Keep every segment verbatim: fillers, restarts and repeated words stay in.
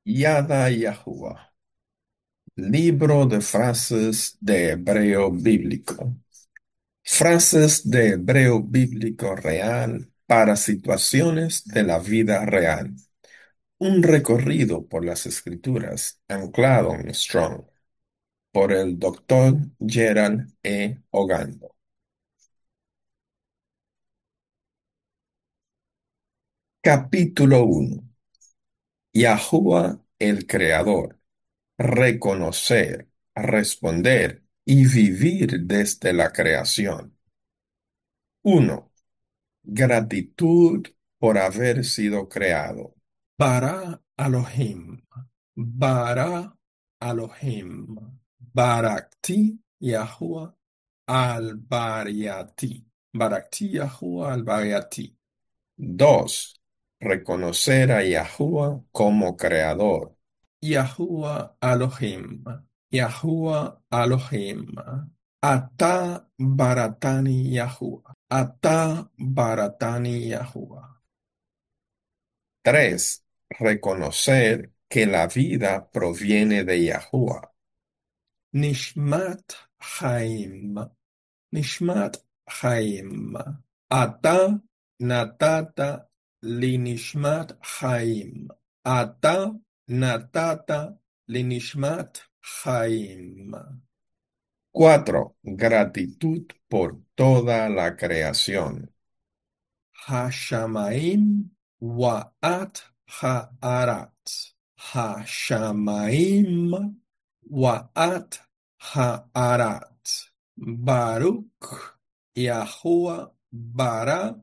Yada Yahuwah. Libro de frases de hebreo bíblico. Frases de hebreo bíblico real para situaciones de la vida real. Un recorrido por las escrituras anclado en Strong por el doctor Gerald E. Ogando. Capítulo uno. Yahuwah el Creador. Reconocer, responder y vivir desde la creación. Uno. Gratitud por haber sido creado. Bara Elohim. Bara Elohim. Barakti Yahuwah al-Bariati. Barakti Yahuwah al-Bariati. Dos. Reconocer a Yahuwah como creador. Yahuwah Elohim. Yahuwah Elohim. Ata Baratani Yahuwah. Ata Baratani Yahuwah. Tres. Reconocer que la vida proviene de Yahuwah. Nishmat Chaim. Nishmat Chaim. Ata natata li Nishmat Chaim. Ata natata li Nishmat Chaim. Cuatro. Gratitud por toda la creación. Hashamaim wa'at ha'arat. Hashamaim wa'at ha'arat. Baruch Yahuwah bara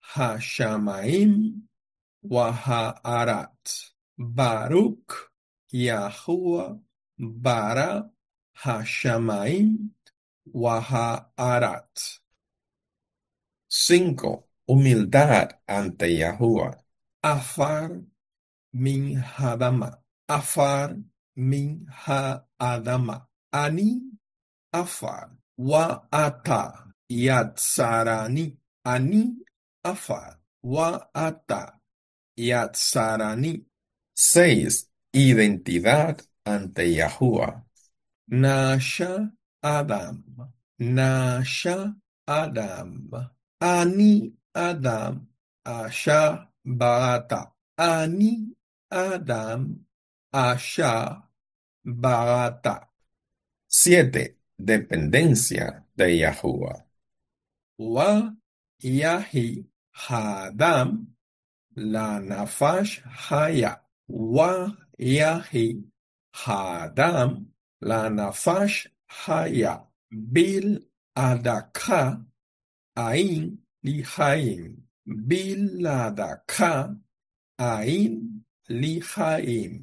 Hashamaim wa ha'arat. Baruch Yahuwah bara Hashamaim wa ha'arat. Cinco. Humildad ante Yahuwah. Afar min hadama. Afar min ha-adama. Ani afar. Wa ata yatsarani. Ani afar. Wa ata yatsarani. Seis. Identidad ante Yahuwah. Nasha Adam. Nasha Adam. Ani Adam. Asha Barata. Ani Adam. Asha Barata. Siete. Dependencia de Yahuwah. Wa Yahi Hadam la Nafash Haya. Wa Yahi Hadam la Nafash Haya. Bil Adaka Ain Lihaim. Bil Adaka Ain Lihaim.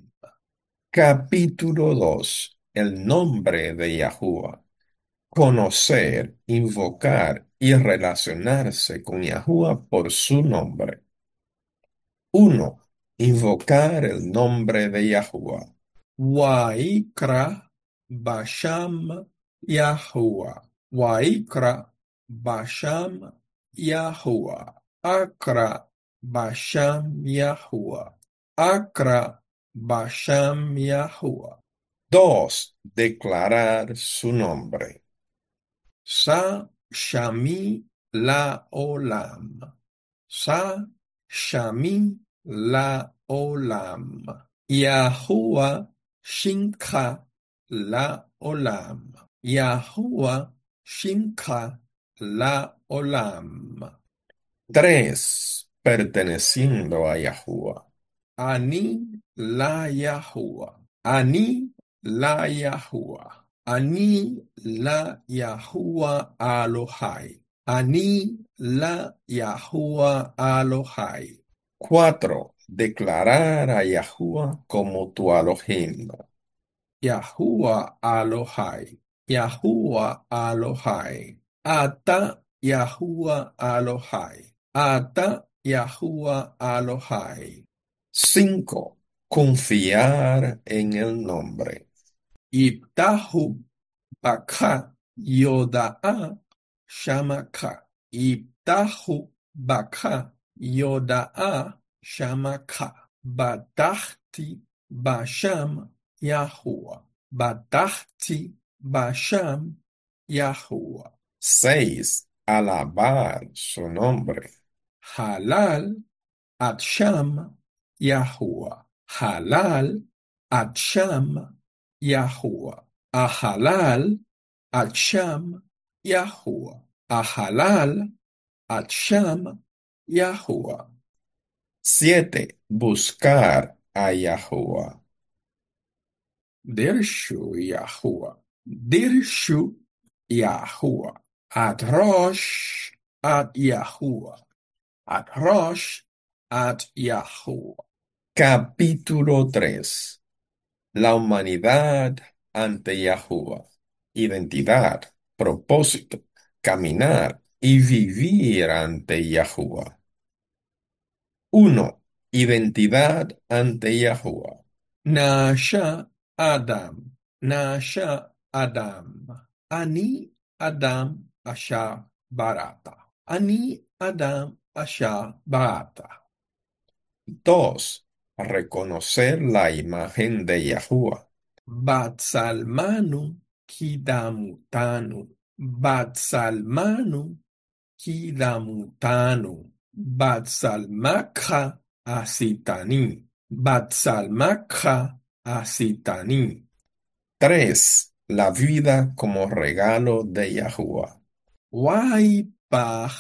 Capítulo dos. El nombre de Yahuwah. Conocer, invocar y relacionarse con Yahuwah por su nombre. Uno. Invocar el nombre de Yahuwah. Waikra Basham Yahuwah. Waikra Basham Yahuwah. Akra Basham Yahuwah. Akra Basham Yahuwah. Dos. Declarar su nombre. Sa Shami La Olam. Sa Shami La Olam. Yahuwah Shinka La Olam. Yahuwah Shinka La Olam. Tres. Perteneciendo a Yahuwah. Ani La Yahuwah. Ani La Yahuwah. Ani la Yahuwah Alohai. Ani la Yahuwah Alohai. Cuatro. Declarar a Yahuwah como tu Elohim. Yahuwah Alohai. Yahuwah Alohai. Ata Yahuwah Alohai. Ata Yahuwah Alohai. Cinco. Confiar en el nombre. Ibtahu Baka Yoda'a Shamaka. Ibtahu Baka Yoda'a Shamaka. Batachti Basham Yahuwah. Batachti Basham Yahuwah. Seis. Alabar su nombre. Halal Atsham Yahuwah. Halal Atsham Yahuwah. Ahalal Atsham Yahuwah. Ahalal Atsham Yahuwah. Siete. Buscar a Yahuwah. Dirshu Yahuwah. Dirshu Yahuwah. Atrosh at Yahuwah. Atrosh at Yahuwah. Capítulo tres. La humanidad ante Yahuwah. Identidad, propósito, caminar y vivir ante Yahuwah. Uno. Identidad ante Yahuwah. Nasha Adam. Nasha Adam. Ani Adam Asha Barata. Ani Adam Asha Barata. Dos. Reconocer la imagen de Yahuwah. Batsalmanu Kidamutanu. Batsalmanu Kidamutanu. Batsalmakha Asitani. Batsalmakha Asitani. Tres. La vida como regalo de Yahuwah. Waipach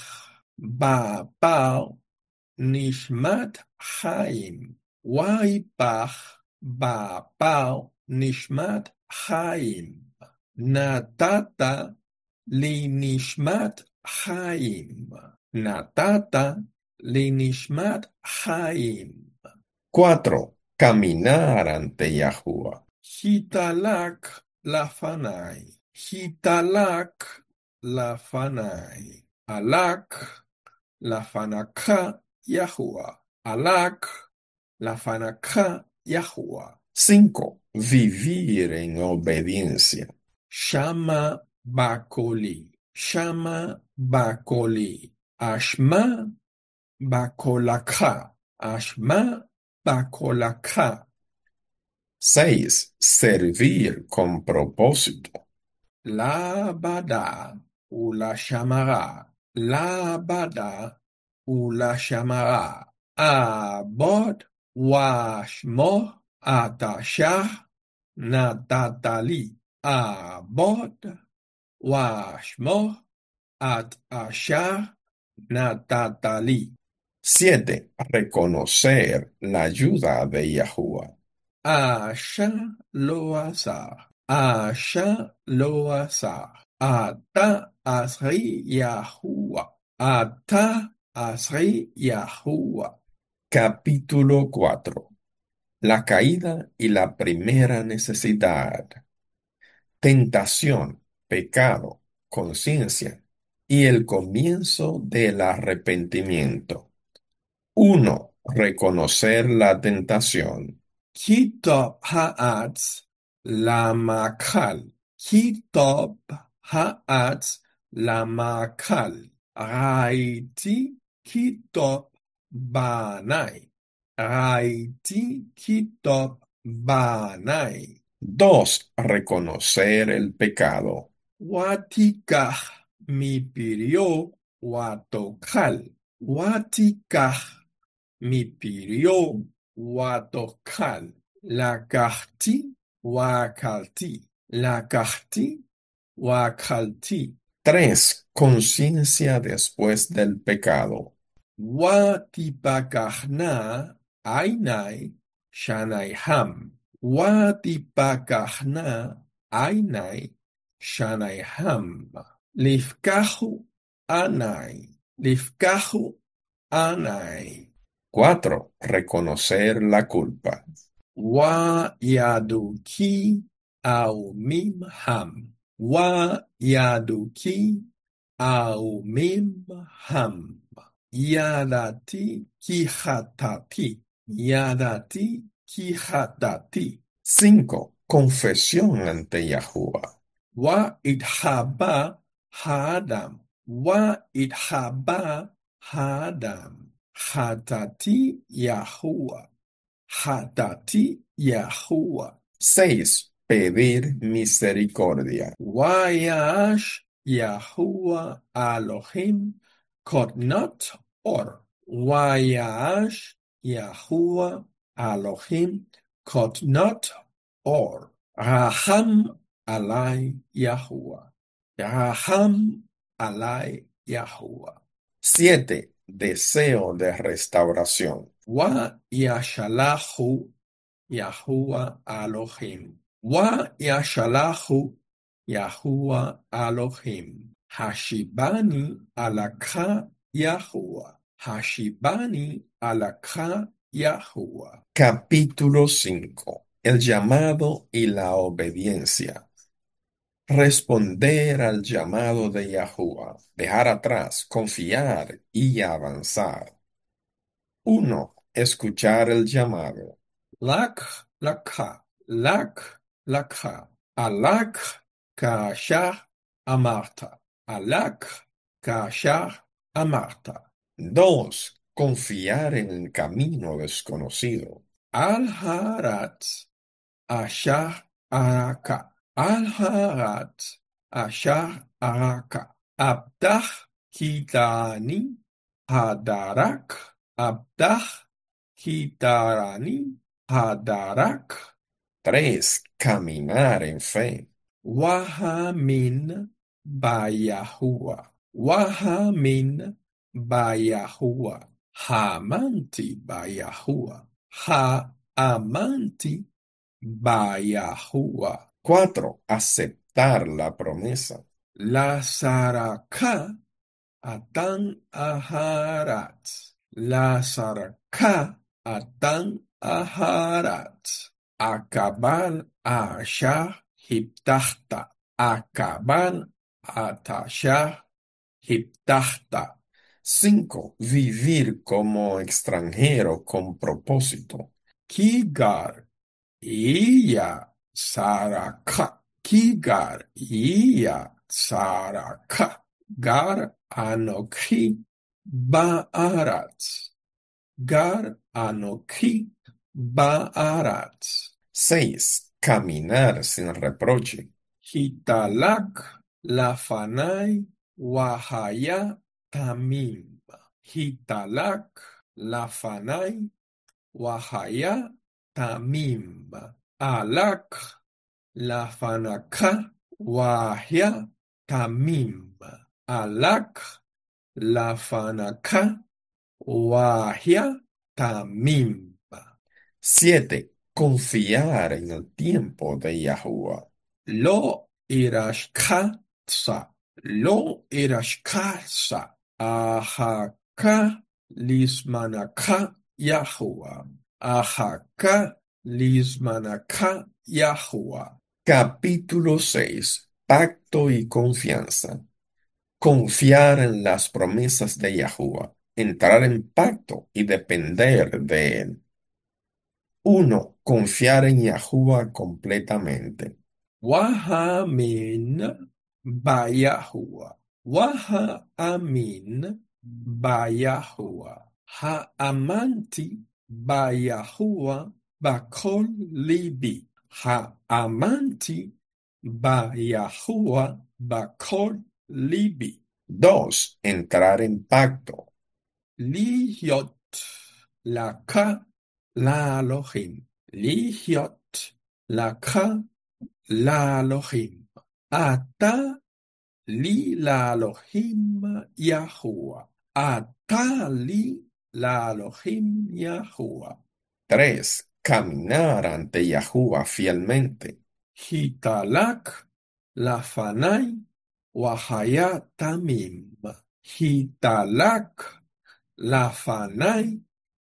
Bapau Nishmat Chaim. Waipach Bapau Nishmat Chaim. Natata li Nishmat Chaim. Natata li Nishmat Chaim. Cuatro. Caminar ante Yahuwah. Hitalak lafanai. Hitalak lafanai. Alak lafanaka Yahuwah. Alak lafanaka Yahuwah. Cinco. Vivir en obediencia. Shama bakoli. Shama bakoli. Ashma bakolaka. Ashma bakolaka. Seis. Servir con propósito. La bada u la shamara. La bada u la shamara. Abod washmo atashah natatali. Abod washmo atashah natatali. Siete. Reconocer la ayuda de Yahuwah. Asha lo asa. Asha lo asa. Ata asri Yahuwah. Ata asri Yahuwah. Capítulo cuatro. La caída y la primera necesidad. Tentación, pecado, conciencia y el comienzo del arrepentimiento. Uno. Reconocer la tentación. Kitab ha'atz la makal. Kitab ha'atz la makal. Raiti kitab banai. Raiti kitab banai. Dos. Reconocer el pecado. Watikah mi pidió watokal. Watikah mi pidió watokal. La kahti wakalti. La kahti wakalti. Tres. Conciencia después del pecado. Watipakahna ainai shanaiham. Watipakahna ainai shanaiham. Lifkahu anai. Lifkahu anai. Cuatro. Reconocer la culpa. Wa yaduki aumim ham. Wa yaduki aumim ham. Yadati kihatati. Yadati kihatati. Cinco. Confesión ante Yahuwah. Wa idhaba hadam. Wa idhaba hadam. Hatati Yahuwah. Hatati Yahuwah. Seis. Pedir misericordia. Wayash Yahuwah Elohim Kotnot Or. Wayash Yahuwah Elohim Kotnot Or. Raham Alai Yahuwah. Raham Alai Yahuwah. Siete. Deseo de restauración. Wa Yashalahu Yahuwah Elohim. Wa Yashalahu Yahuwah Elohim. Hashibani alaka Yahuwah. Hashibani alaka Yahuwah. Capítulo cinco. El llamado y la obediencia. Responder al llamado de Yahuwah. Dejar atrás, confiar y avanzar. Uno. Escuchar el llamado. Lak laka. Lak laka. Alak kashah amarta. Alak kashah amarta. Dos. Confiar en el camino desconocido. Al-Harat Ashar Araka. Al-Harat Ashar Araka. Abdah Kitani Hadarak. Abdah Kitarani Hadarak. Tres. Caminar en fe. Wahamin Bayahua. Wahamin Bayahua. Hamanti Bayahua. Ha amanti Bayahua. Cuatro. Aceptar la promesa. La Saraka Atan Aharat. La Saraka Atan Aharat. Acabar Ashah Hiptahta. Acabar Atashah Hiptahta. Cinco. Vivir como extranjero con propósito. Kigar Iya Saraka. Kigar Iya Saraka. Gar Anoki Baarat. Gar Anoki Baarat. Seis. Caminar sin reproche. Hitalak Lafanai Wahaya Tamim. Hitalak Lafanai Wahaya Tamim. Alak Lafanaka Wahya Tamim. Alak Lafanaka Wahya Tamim. Siete. Confiar en el tiempo de Yahuwah. Lo irashkatsa. Lo irashkatsa. Ahaka lismanaka Yahuwah. Ahaka lismanaka Yahuwah. Capítulo seis. Pacto y confianza. Confiar en las promesas de Yahuwah. Entrar en pacto y depender de él. Uno. Confiar en Yahuwah completamente. Waha min Bayahuwa. Waha amin Bayahuwa. Ha amanti Bayahuwa bakol libi. Ha amanti Bayahuwa bakol libi. Dos. Entrar en pacto. Lihyot laka la Elohim. Lihyot laka la Elohim. Ata li la Elohim Yahuwah. Ata li la Elohim Yahuwah. Tres. Caminar ante Yahuwah fielmente. Hitalak la fanai wahaya tamim. Hitalak la fanai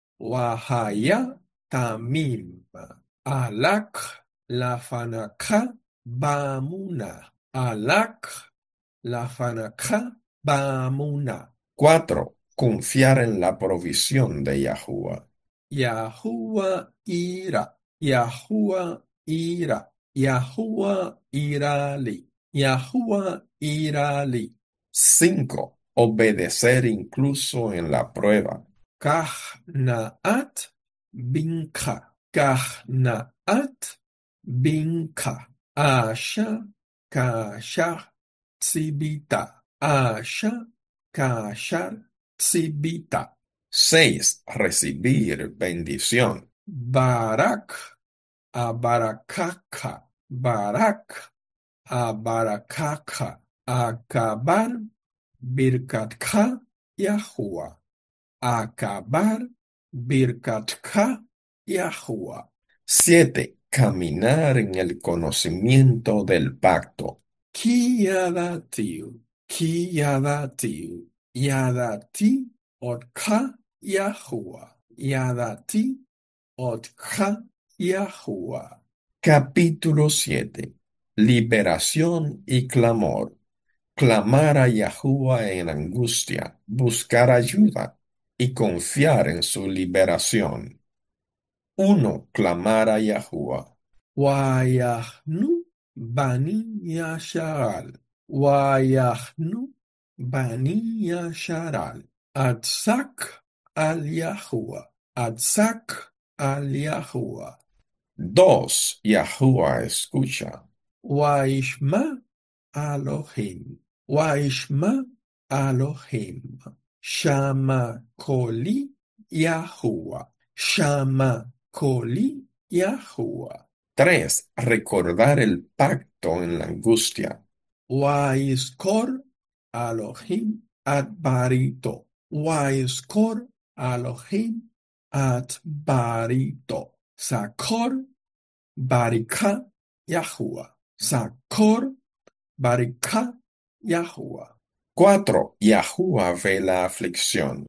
wahaya tamim. Alak la fanaka bamuna. Alak la fanaka bamuna. Cuatro. Confiar en la provisión de Yahuwah. Yahuwah ira. Yahuwah ira. Yahuwah irali. Yahuwah irali. Cinco. Obedecer incluso en la prueba. Kah naat binka. Kah naat binka, asha, kashar, tsibita, asha, kashar, tsibita, Seis. Recibir bendición. barak, abarakaka, barak, abarakaka, acabar, birkatka, Yahuwah, acabar, birkatka, Yahuwah. Siete. Caminar en el conocimiento del pacto. Ki yadatiu, ki yadatiu, yadati, otka, Yahuwah, yadati, otka, Yahuwah. Capítulo siete. Liberación y clamor. Clamar a Yahuwah en angustia, buscar ayuda y confiar en su liberación. Uno. Clamar a Yahuwah. Wayahnu bani yasharal. Wayahnu bani yasharal. Atsak al Yahuwah. Atsak al Yahuwah. Dos. Yahuwah escucha. Waishma Elohim. Waishma Elohim. Shama Koli Yahuwah. Shama Koli Yahuwah. Tres. Recordar el pacto en la angustia. Waiskor Elohim at Barito. Waiskor Elohim at Barito. Sakor Barika Yahuwah. Sakor Barika Yahuwah. Cuatro. Yahuwah ve la aflicción.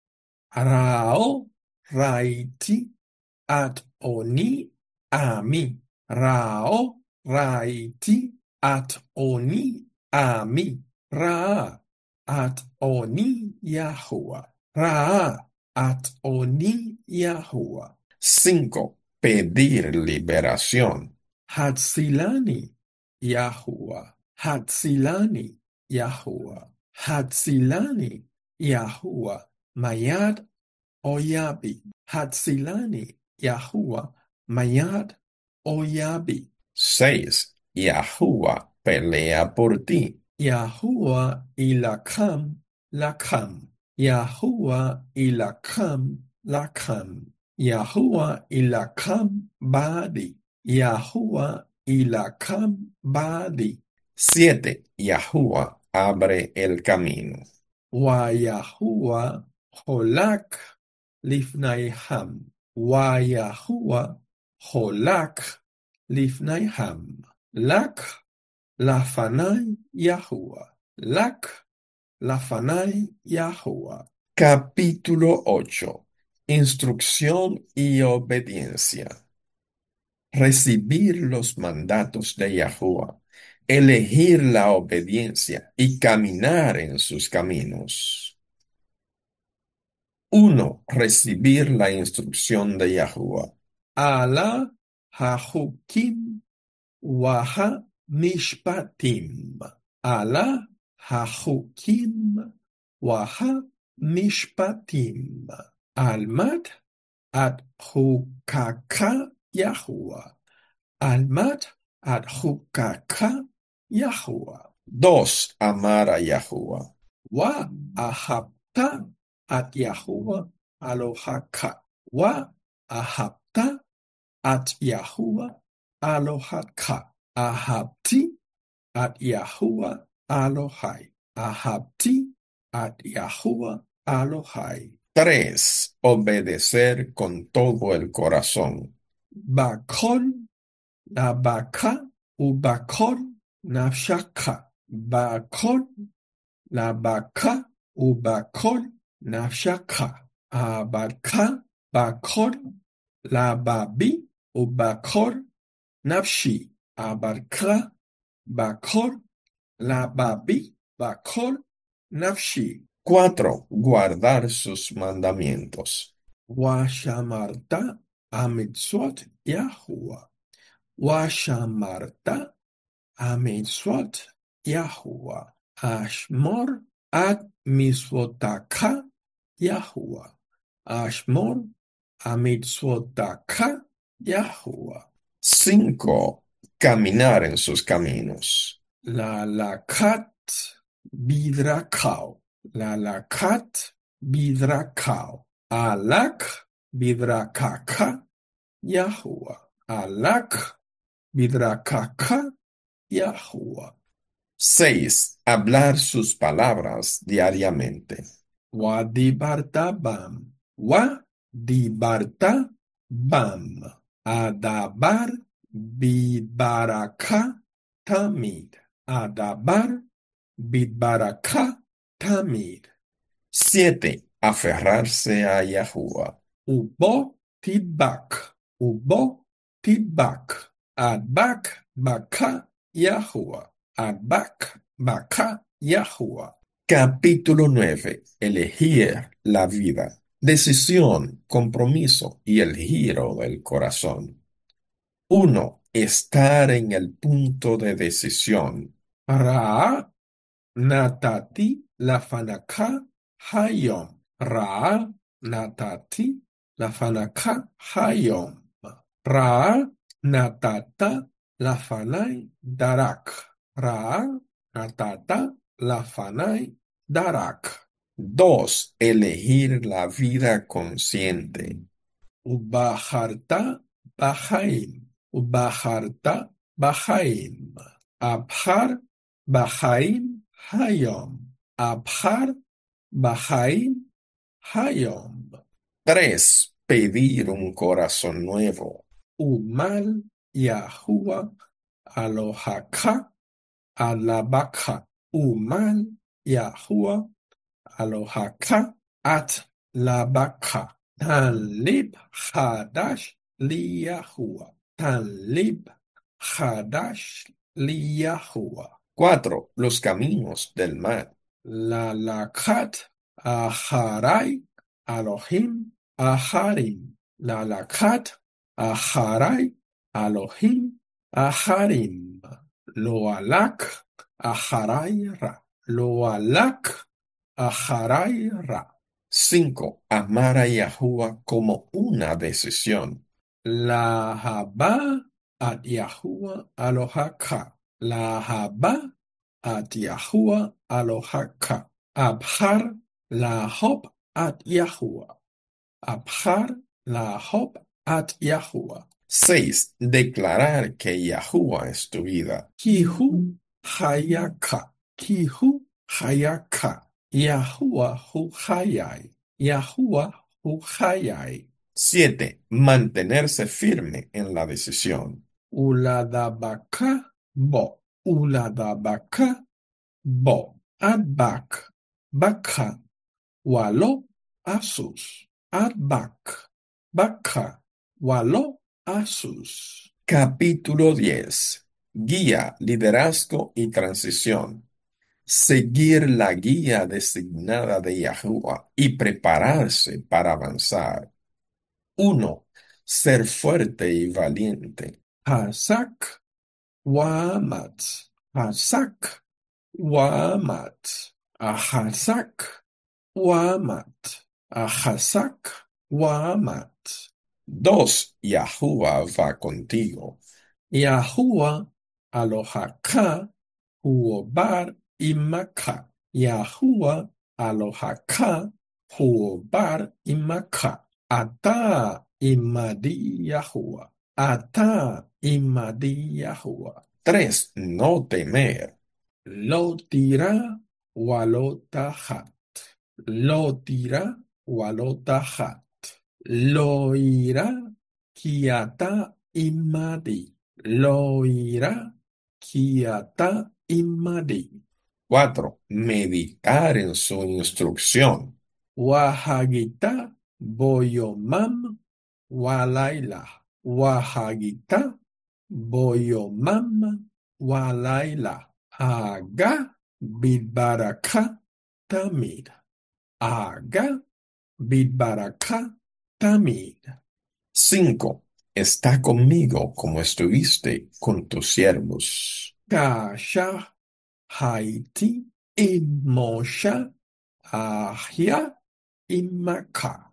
Rao Raiti at Oni Ami. Rao Raiti at Oni Ami. Ra at Oni Yahuwah. Ra at Oni Yahuwah. Cinco. Pedir liberación. Hatsilani Yahuwah. Hatsilani Yahuwah. Hatsilani Yahuwah. Mayad Oyabi. Hatsilani Yahuwah. Mayad Oyabi. Seis. Yahuwah pelea por ti. Yahuwah ilakam lakam. Yahuwah ilakam lakam. Yahuwah ilakam badi. Yahuwah ilakam badi. Siete. Yahuwah abre el camino. Wa Yahuwah holak lifnaiham. Wa Yahuwah holak lifnaiham. Lak lafanai Yahuwah. Lak lafanai Yahuwah. Capítulo ocho. Instrucción y obediencia. Recibir los mandatos de Yahuwah, elegir la obediencia y caminar en sus caminos. Uno. Recibir la instrucción de Yahuwah. Ala hachukim waha mishpatim. Ala hachukim waha mishpatim. Almat ad hukaka Yahuwah. Almat ad hukaka Yahuwah. Dos. Amar a Yahuwah. Wa ahabta at Yahuwah alohaka. Wa ahabta at Yahuwah alohaka. Ahabti at Yahuwah Alohai. Ahabti at Yahuwah Alohai. Tres. Obedecer con todo el corazón. Bakol labaka ubakol nafshaka. Bakol labaka ubakol nafshaka. Abaka bakol lababi ubakol nafshi. Abarka bakol lababi bakol nafshi. Cuatro. Guardar sus mandamientos. Washamarta amitzvot Yahuwah. Washamarta amitzvot Yahuwah. Ashmor ad mitzvotaka Yahuwah. Ashmor amitzvotaka Yahuwah. Cinco. caminar en sus caminos. La lakat bidrakao. La lakat bidrakao. Alak bidrakaka Yahuwah. Alak bidrakaka Yahuwah. Seis. Hablar sus palabras diariamente. Wadibarta bam. Wadibarta bam. Adabar bibaraka tamid. Adabar bibaraka tamid. Siete. Aferrarse a Yahuwah. Ubo tibak. Ubo tibak. Adbak baka Yahuwah. Adbak baka Yahuwah. Capítulo nueve. Elegir la vida. Decisión, compromiso y el giro del corazón. Uno. Estar en el punto de decisión. Ra natati lafanaka hayom. Ra natati lafanaka hayom. Ra natata lafanai darak. Ra natata lafanai darak. Dos. Elegir la vida consciente. Ubaharta bahaim. Ubaharta bahaim. Abhar bahaim hayom. Abhar bahaim hayom. Tres. Pedir un corazón nuevo. Umal Yahuwah alohaka alabaka. Umal Yahuwah alohaka at labaka. Tanlib Hadash Liyahuwah. Tanlib Hadash Liyahuwah. Cuatro. Los caminos del mar. La lakat aharai Elohim aharim. La lakat aharai Elohim aharim. Lo alak aharai ra. Lo alak aharai ra. Cinco. Amar a Yahuwah como una decisión. La haba at Yahuwah alohaka. La haba at Yahuwah alohaka. Abhar la hop at Yahuwah. Abhar la hop at Yahuwah. Seis. Declarar que Yahuwah es tu vida. Kihu hayaka. Kihu hayaka. Yahuwah hu hayai. Yahuwah hu hayai. Siete. Mantenerse firme en la decisión. Uladabaka bo. Uladabaka bo. Adbak. Baka. Walo asus. Adbak. Baka. Walo asus. Capítulo diez. Guía, liderazgo y transición. Seguir la guía designada de Yahuwah y prepararse para avanzar. Uno. Ser fuerte y valiente. Hasak Wamat. Hasak Wamat. Ahasak Wamat. Ahasak Wamat. Dos. Yahuwah va contigo. Yahuwah alohaka huobar imaka. Yahuwah alohaka huobar imaka. Ata imadi Yahuwah. Ata imadi Yahuwah. Tres. No temer. Lo tira walotahat. Lo tira walotahat. Lo ira kiata imadi. Lo ira kiata imadi. Cuatro. Meditar en su instrucción. Wahagita boyomam walaila. Wahagita boyomam walaila. Aga bidbaraka tamid. Aga bidbaraka tamid. Cinco. Está conmigo como estuviste con tus siervos. Kasha Haiti imosha ahia imaka.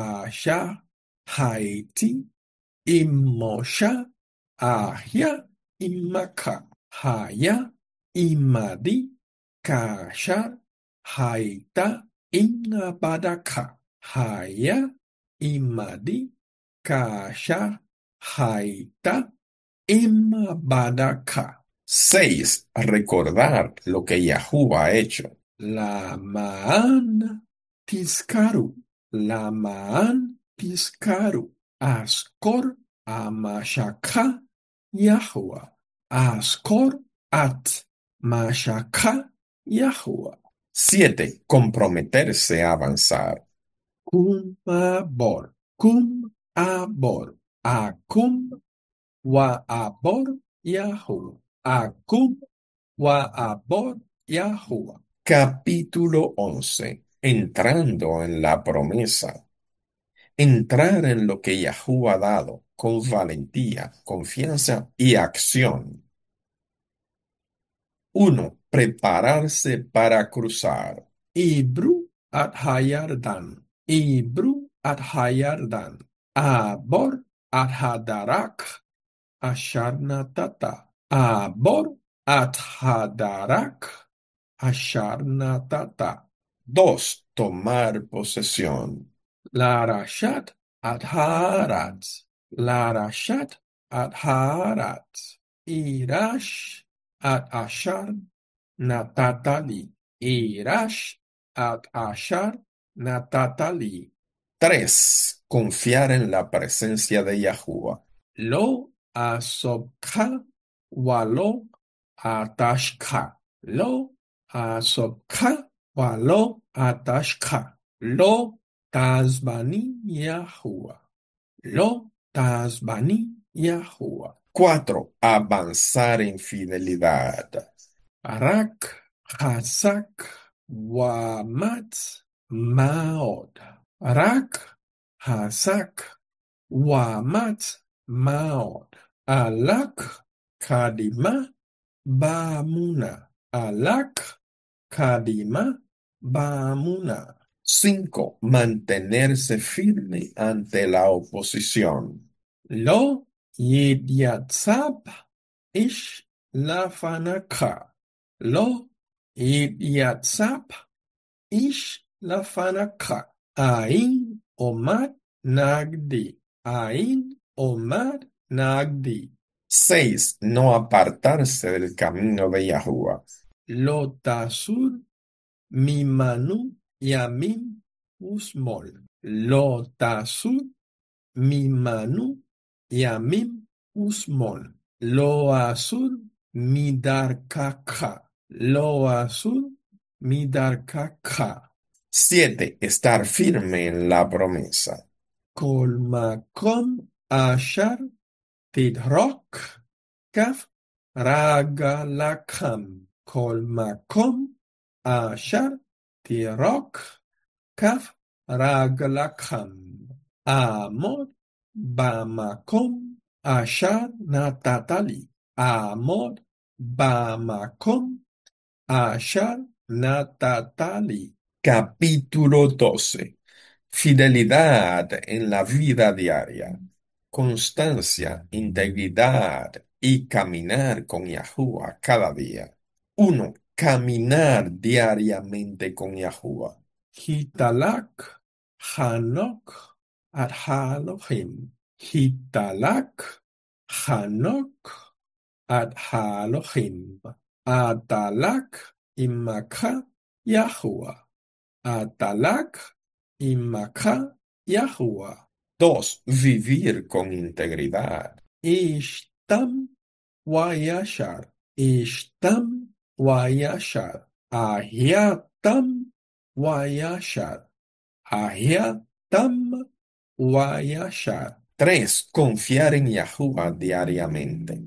Kasha Haiti imosha ahia imaka, haya, imadi, kashar, haita, inabadaka, haya, imadi, kashar, haita, imabadaka. Seis. Recordar lo que Yahú ha hecho. La maan tiskaru, la maan tiskaru, askor amashaka Yahua, askor at mashaka Yahua, Siete. Comprometerse a avanzar. kum abor, kum abor, akum wa abor Yahu, akum wa abor Yahua. Capítulo once. Entrando en la promesa. Entrar en lo que Yahú ha dado con valentía, confianza y acción. Uno. Prepararse para cruzar. Ibru at Hayardan. Ibru at Hayardan. Abor at Hadarak. Asharnatata. Abor at Hadarak. Asharnatata. Dos. Tomar posesión. Larashat at Harat. Larashat at Harat. Irash at Ashar Natatali. Irash at Ashar Natatali. Tres. Confiar en la presencia de Yahuwah. Lo asobka walo atashka. Lo asobka walo atashka. Lo tazbani Yahuwah. Lo tazbani Yahuwah. Cuatro. Avanzar en fidelidad. Rak, Hasak, Wamat, Maod. Rak, Hasak, Wamat, Maod. Alak, Kadima, Bamuna. Alak, Kadima, Bamuna. Cinco. Mantenerse firme ante la oposición. Lo Yidyatsav Ish Lafanaka. Lo Yidyatsav Ish Lafanaka. Ain Omad Nagdi. Ain Omad Nagdi. Seis. No apartarse del camino de Yahuwah. Lo Tasur Mimanu Yamim Usmol. Lo Tasur Mimanu Yamim Usmol. Lo Asur Midarkaka. Lo Asur Midarkaka. Siete. Estar firme en la promesa. Kolmakom Ashar Tidrok Kaf Ragalakam. Kolmakom Ashar Tidrok Kaf Ragalakam. Amor Bamakom Ashar Natatali. Amor Bamakom Ashar Natatali. Capítulo doce. Fidelidad en la vida diaria. Constancia, integridad y caminar con Yahuwah cada día. Uno. Caminar diariamente con Yahuwah. Hitalak Hanok at Halohim. Hitalak Hanok at Halohim. Atalak imaka Yahuwah. Atalak imaka Yahuwah. Dos. Vivir con integridad. Ishtam Wayashar. Ishtam Wayashar. Ahyatam Wayashar. Ahyatam Wayashar. Tres. Confiar en Yahuwah diariamente.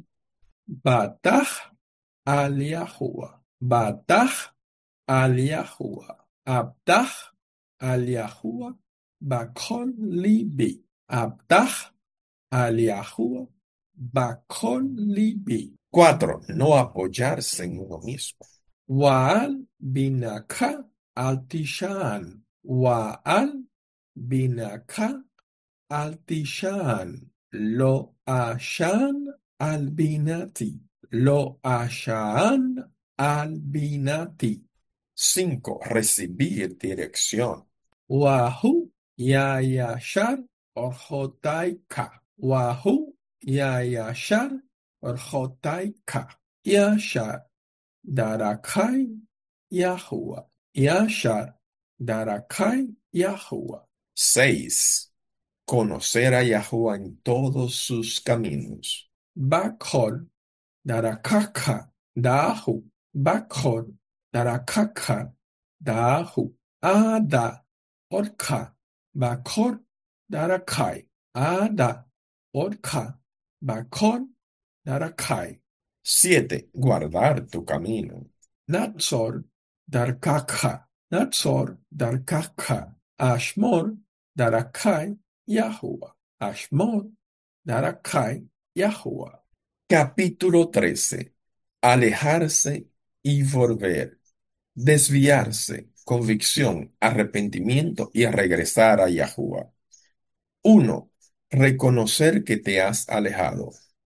Batach al Yahuwah. Batach al Yahuwah. Abtach al Yahuwah. Bakol libi. Abtach al Yahuwah. Bakol libi. Cuatro. No apoyarse en uno mismo. Waal binaka altishan. Waal binaka altishan. Lo ashan al binati. Lo ashaan al binati. Cinco. Recibir dirección. Wahu yayashar orjotaika. Wahu yayashar orjotaika. Yashar darakai Yahuwah. Yashar darakai Yahuwah. Seis. Conocer a Yahuwah en todos sus caminos. Bakol darakaka dahu. Bakol darakaka dahu. Ada orka. Bakol darakai. Ada orka. Bakol darakai. Siete. Guardar tu camino. Natsor darkaka. Natsor darkaka. Ashmor darakai Yahuwah. Ashmor darakai Yahuwah. Capítulo trece. Alejarse y volver. Desviarse, convicción, arrepentimiento y regresar a Yahuwah. Uno. Reconocer que te has alejado.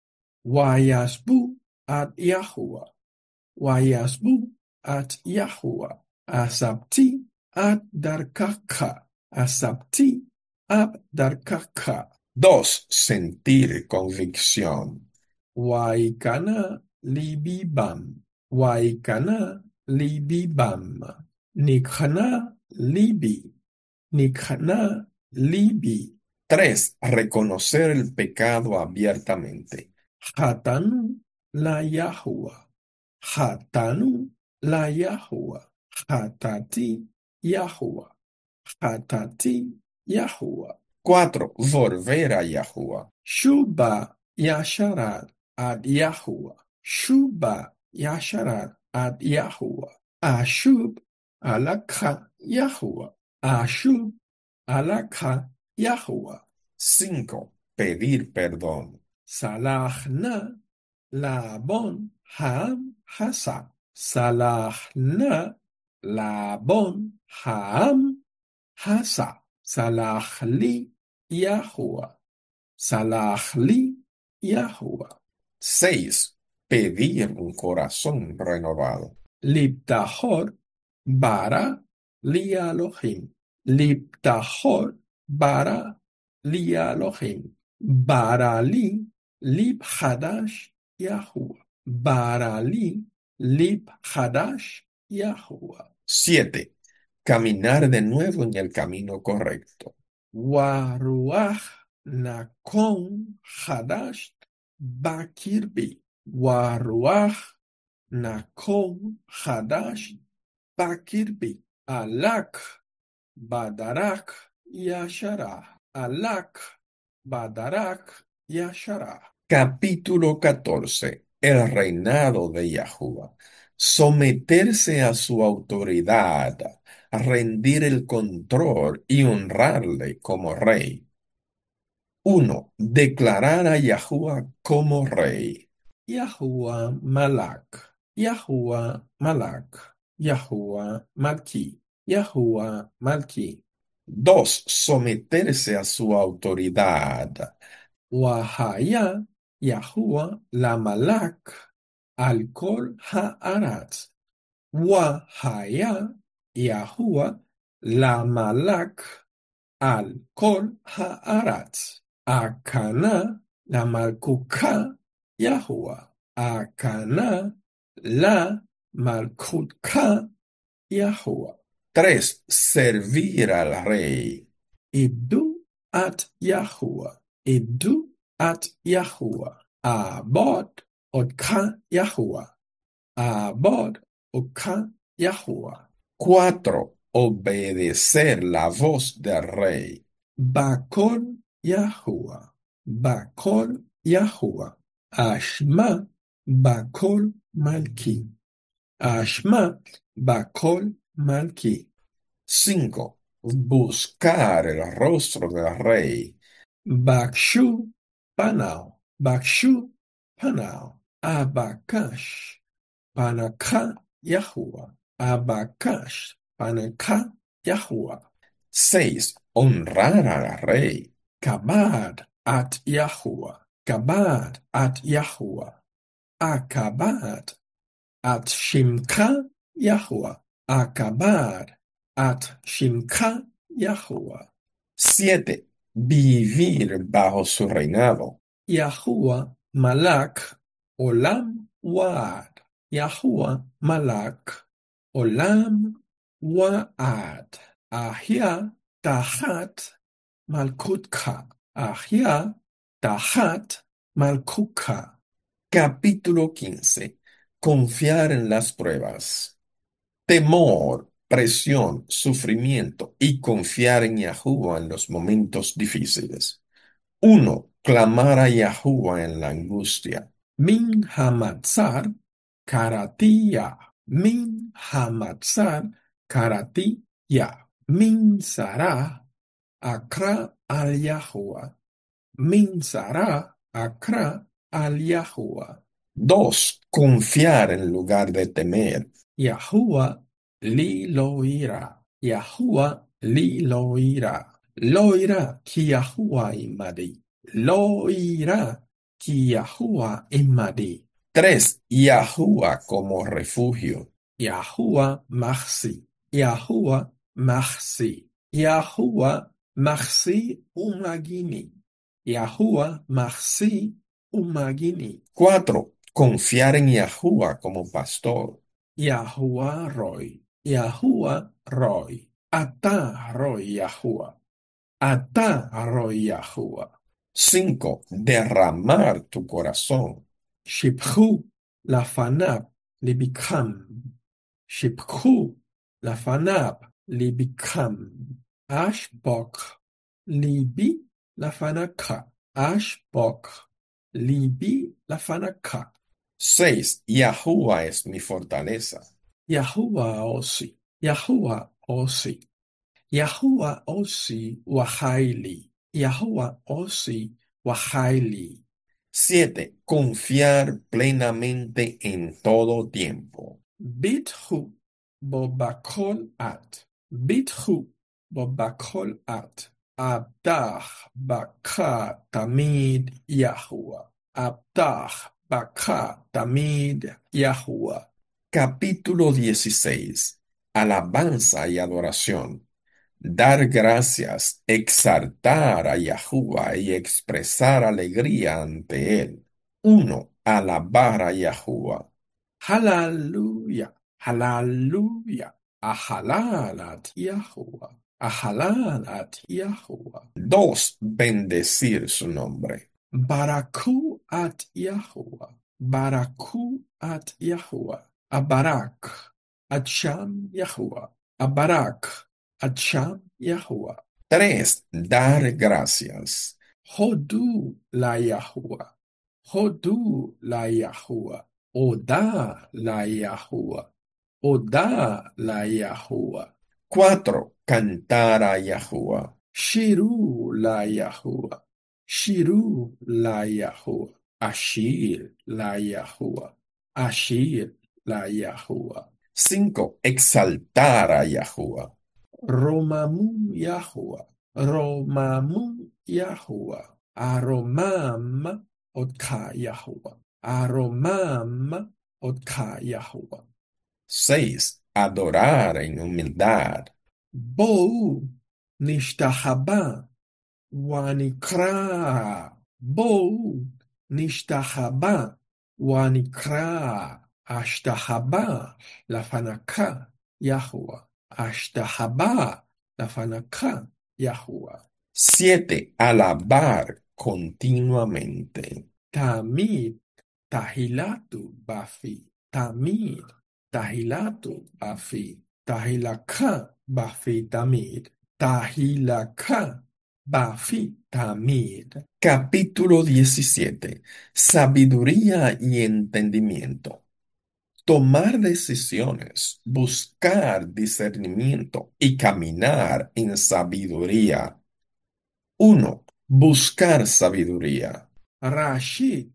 Wayasbu at Yahuwah. Wayasbu at Yahuwah. Asabti at darkaka. Asabti ab darkaka. Dos. Sentir convicción. Waikana libibam. Waikana libibam. Nikhana libi. Nikhana libi. Tres. Reconocer el pecado abiertamente. Hatanu la Yahuwah. Hatanu la Yahuwah. Hatati Yahuwah. Hatati Yahuwah. Cuatro. Volver a Yahuwah. Shuba Yasharat ad Yahuwah. Shuba Yasharat ad Yahuwah. Ashub alaka Yahuwah. Ashub alaka Yahuwah. Cinco. Pedir perdón. Salahna Labon Ham Hasa. Salahna Labon Ham Hasa. Salahli Yahuwah. Salahli Yahuwah. Seis. Pedir un corazón renovado. Libtahor bara li Elohim. Libtahor bara li Elohim. Barali lib hadash Yahuwah. Barali lib hadash Yahuwah. Siete. Caminar de nuevo en el camino correcto. Waruach nakon hadash bakirbi. Waruach nakon hadash bakirbi. Alak badarak yashara. Alak badarak yashara. Capítulo catorce. El reinado de Yahuwah. Someterse a su autoridad, rendir el control y honrarle como rey. Uno. Declarar a Yahuwah como rey. Yahuwah Malak. Yahuwah Malak. Yahuwah Malki. Yahuwah Malki. Dos. Someterse a su autoridad. Wahaya Yahuwah la Malak. Al Kol Haaretz. Wahaya Yahuwah la Malak. Al Kol Haaretz. Akana la Malkuka Yahuwah. Akana la Malkuka Yahuwah. Tres. Servir al rey. Ibdu at Yahuwah. Ibdu at Yahuwah. Abod Odka Yahuwah. Abod Odka Yahuwah. Cuatro. Obedecer la voz del rey. Bakol Yahuwah. Bakol Yahuwah. Ashma Bakol Malki. Ashma Bakol Malki. Cinco. Buscar el rostro del rey. Bakshu Panao. Bakshu Panao. Abakash Panaka Yahuwah. Abakash Panaka Yahuwah. Seis. Honrar al rey. Kabad at Yahuwah. kabad at Yahuwah, akabad at Shimka Yahuwah, akabad at Shimka Yahuwah. Siete. Vivir bajo su reinado. Yahuwah Malak Olam Waad. Yahuwah Malak Olam Waad. Ahia Tahat Malkutka. Ahia Tahat Malkutka. Capítulo quince. Confiar en las pruebas. Temor, presión, sufrimiento y confiar en Yahuwah en los momentos difíciles. Uno. Clamar a Yahuwah en la angustia. Min Hamatzar Karatiya. Min Hamatzar Karatiya. Min Sarah Akra al Yahuwah. Min Sarah Akra al Yahuwah. Dos. Confiar en lugar de temer. Yahuwah li loira. Yahuwah li loira. Loira ki Yahuwah imadi. Loira ki Yahuwah imadi. Tres. Yahuwah como refugio. Yahuwah merci. Yahuwah merci. Yahuwah merci umagini. Yahuwah merci umagini. Cuatro. Confiar en Yahuwah como pastor. Yahuwah Roy. Yahuwah Roy. Ata Roy Yahuwah. Ata Roy Yahuwah. Cinco. Derramar tu corazón. Shipchu lafanab libikam. Shipchu lafanab libikam. Ashbok libi lafanaka. Ashbok libi lafanaka. Seis. Yahuwah es mi fortaleza. Yahuwah osi. Yahuwah osi. Yahuwah osi wahaili. Yahuwah osi wahaili. Siete. Confiar plenamente en todo tiempo. Bithu bobakol at. Bithu bobakol at. Abdah baka tamid Yahuwah. Abdah baka tamid Yahuwah. Capítulo dieciséis. Alabanza y adoración. Dar gracias, exaltar a Yahuwah y expresar alegría ante él. Uno. Alabar a Yahuwah. Hallelujah. Hallelujah. Ahalalat Yahuwah. Ahalalat Yahuwah. Dos. Bendecir su nombre. Baraku at Yahuwah. Baraku at Yahuwah. Abarak at Sham Yahuwah. Abarak at Sham Yahuwah. Tres. Dar gracias. Hodu la Yahuwah. Hodu la Yahuwah. Oda la Yahuwah. Oda la Yahuwah. Cuatro. Cantar a Yahuwah. Shiru la Yahuwah. Shiru la Yahuwah. Ashir la Yahuwah. Ashir la Yahuwah. Cinco. Exaltar a Yahuwah. Romamu Yahuwah. Romamu Yahuwah. Aromam Otka Yahuwah. Aromam Otka Yahuwah. Seis. Adorar en humildad. Bou Nishtahaba Wanikra. Bou Nishtahaba Wanikra. Ashtahaba Lafanaka Yahuwah. Ashtahaba Lafanaka Yahuwah. Siete. Alabar continuamente. Tamid Tahilatu Bafi. Tamid Tahilatu Bafi. Tahilaka Bafi Tamid. Tahilaka Bafi Tamid. Capítulo diecisiete. Sabiduría y entendimiento. Tomar decisiones, buscar discernimiento y caminar en sabiduría. Uno. Buscar sabiduría. Rashid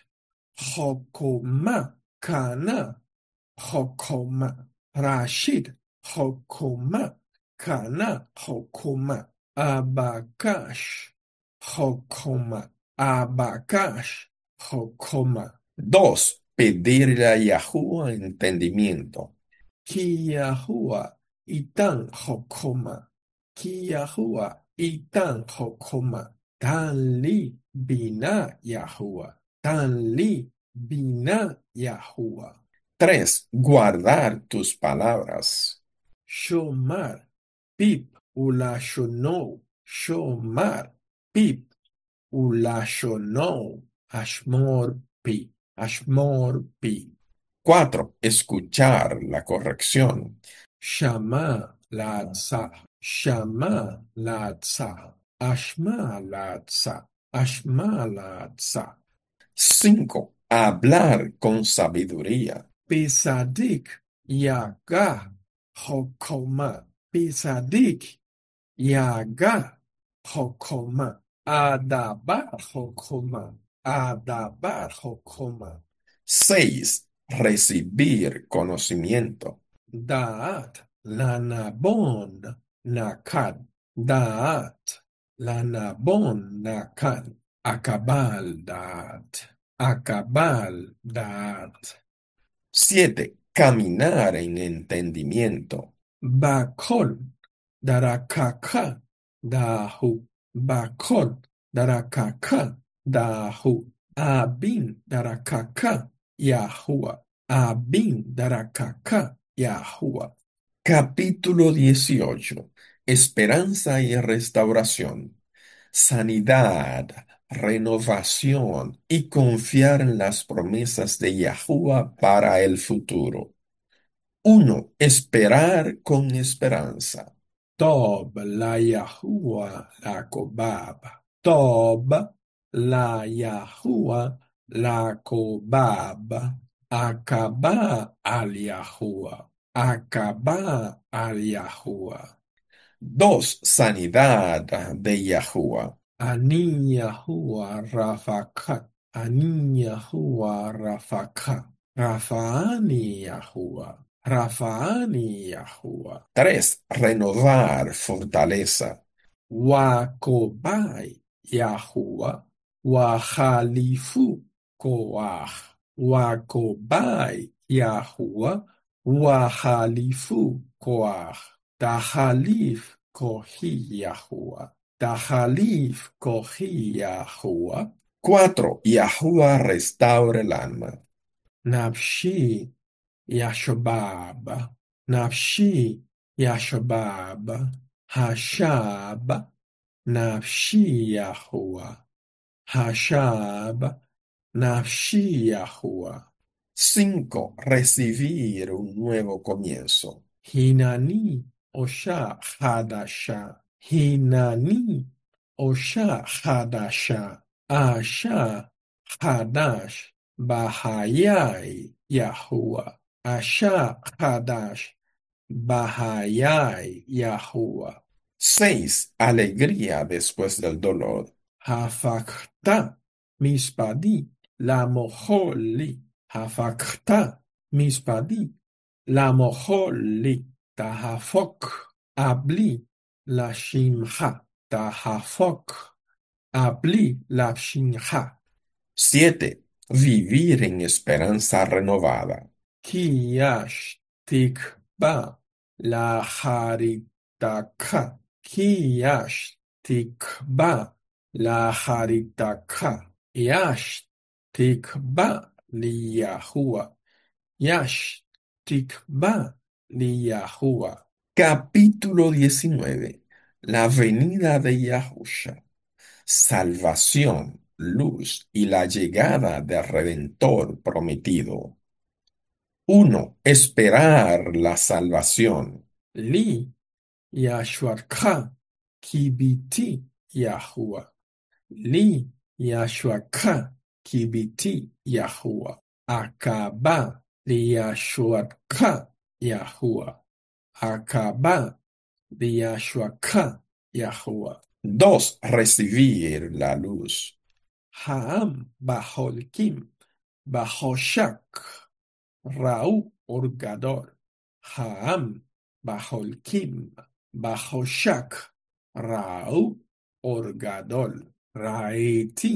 Hokoma Kana Hokoma. Rashid Hokoma Kana Hokoma. Abakash Hokoma. Abakash Hokoma. Dos, pedirle a Yahuwah entendimiento. Kiyahua Itan Hokoma. Kiyahua Itan Hokoma. Tan li bina Yahua. Tan li bina Yahua. Tres, guardar tus palabras. Shomar Pip Ulashono. Shomar Pip Ulashono. Ashmor Pi. Ashmor Pi. Cuatro, escuchar la corrección. Shama Latsa. Shama Latsa. Ashma Latsa. Ashma Latsa. Cinco, hablar con sabiduría. Pisadik Yaga Hokoma. Pisadik Yaga Hokoma. Adabar Hokoma. Adabar Hokoma. Seis, recibir conocimiento. Daat Lanabon Nakad. Daat Lanabon Nakad. Akabal Daat. Akabal Daat. Siete, caminar en entendimiento. Bakol Darakaka Dahu. Bakol Darakaka Dahu. Abin Darakaka Yahua. Abin Darakaka Yahua. Capítulo dieciocho. Esperanza y restauración. Sanidad, renovación y confiar en las promesas de Yahuwah para el futuro. Uno, esperar con esperanza. Tob la Yahua la Kobab. Tob la Yahua la Kobab. Akaba al Yahua. Akaba al Yahua. Dos, sanidad de Yahuwah. Ani Yahua Rafaka. Ani Yahua Rafaka. Rafaani Yahua. Rafaani Yahua. Tres, renovar fortaleza. Wakobai Yahuwah, Wahalifu Koach, Wakobai Yahuwah, Wahalifu Koach, Tahalif Kohi Yahuwah, Tahalif Kohi Yahuwah, Cuatro, Yahuwah restaura el alma. Nafshi Yashobab, Nafshi Yashobab, Hashab, Nafshi Yahuwah, Hashab, Nafshi Yahuwah, Cinco, recibir un nuevo comienzo. Hinani Osha Hadasha, Hinani Osha Hadasha, Asha Hadash, Bahayai Yahuwah, Asha Hadash, Bahayai Yahuwah. Seis, alegría después del dolor. Hafakta mispadi la moholi. Hafakta mispadi la moholi. Tahafok abli la shimha. Tahafok abli la shimha. Siete, vivir en esperanza renovada. Kiyash tikba la haritaka. Kiyash tikba la haritaka. Yash tikba li Yahuwah. Yash tikba li Yahuwah. Capítulo diecinueve. La venida de Yahusha. Salvación, luz y la llegada del Redentor prometido. Uno, esperar la salvación. Li Yashwaka kibiti Yahuwah. Li Yashwaka kibiti Yahuwah. Akaba li Yashwaka Yahuwah. Akaba li Yashwaka Yahuwah. Dos, recibir la luz. Ha'am Baholkim Bahoshak Rau Orgador. Ha'am Baholkim Bahoshak Rau Orgadol. Raeti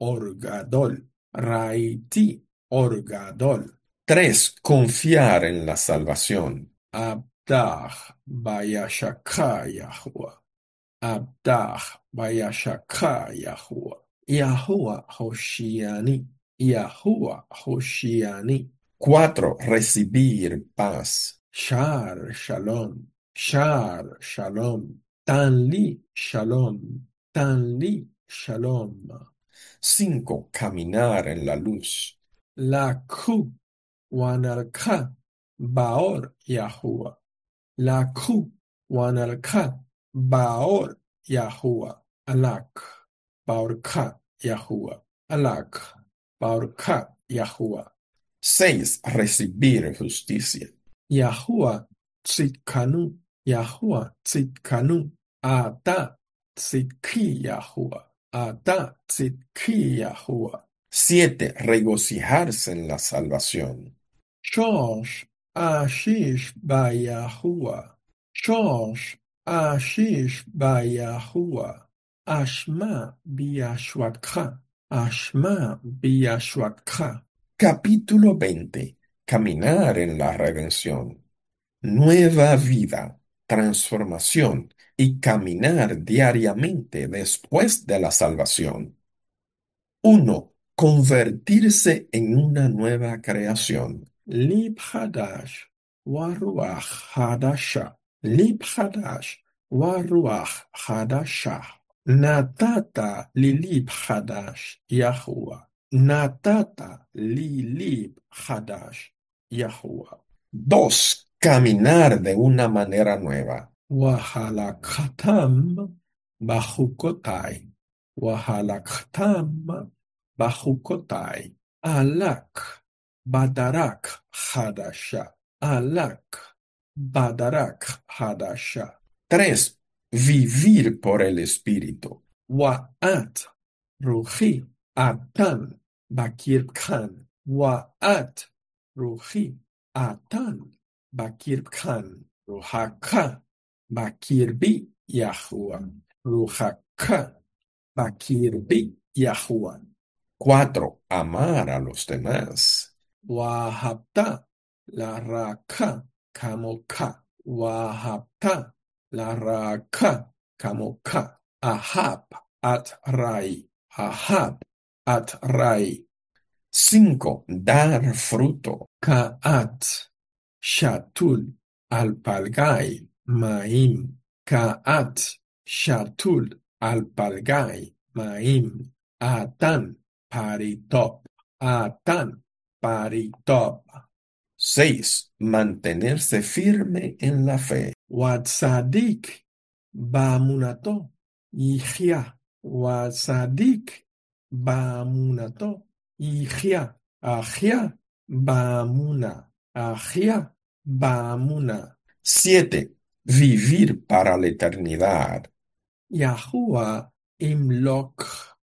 orgadol. Raiti, orgadol. Tres, confiar en la salvación. Abdah, bayashaka, Yahuwah. Abdah, bayashaka, Yahuwah. Yahuwah, Hoshiani. Yahuwah, Hoshiani. Cuatro, recibir paz. Shar Shalom, Shar Shalom, Tanli Shalom, Tanli Shalom, Cinco, caminar en la luz. Laku Wanalka, Baor Yahuwah, Laku Wanalka, Baor Yahuwah, Alak, Baorka Yahuwah, Alak, Baorka Yahuwah. Seis, recibir justicia. Yahuwah Tzidkanu, Yahuwah Tzidkanu, Ata Tzidki Yahuwah, Ata Tzidki Yahuwah. Siete, regocijarse en la salvación. Shosh Ashish Ba Yahuwah, Shosh Ashish Ba Yahuwah, Ashma Biashwatka, Ashma Biashwatka. Capítulo veinte. Caminar en la redención. Nueva vida, transformación y caminar diariamente después de la salvación. Uno, convertirse en una nueva creación. Lib Hadash, Waruach Hadasha, Lib Hadash, Waruach Hadasha. Natata Lilib Hadash, Yahuwah. Natata Lilib Hadash, Yahuwah. Dos, caminar de una manera nueva. Wahalakatam Bahukotai, Wahalakatam Bahukotai. Alak Badarak Hadasha, Alak Badarak Hadasha. Tres, vivir por el Espíritu. Wa'at Ruhi Atan Bakir Khan. Wa'at Ruhi Atan Bakir Khan. Ruhaka Bakirbi Yahuwah. Ruhaka Bakirbi Yahuwah. Cuatro, amar a los demás. Wahabta la raka kamoka. Wahabta la raka kamoka. Ahab at rai. Ahab at rai. Cinco, dar fruto. Kaat shatul al palgai maim. Kaat shatul al palgai maim. Atan paritop. Atan paritop. Seis, mantenerse firme en la fe. Watsadik Bamunato Ihya. Watsadik Bamunato Ihya. Ahya Bamuna. Ahya Bamuna. Siete, vivir para la eternidad. Yahuwah Imlok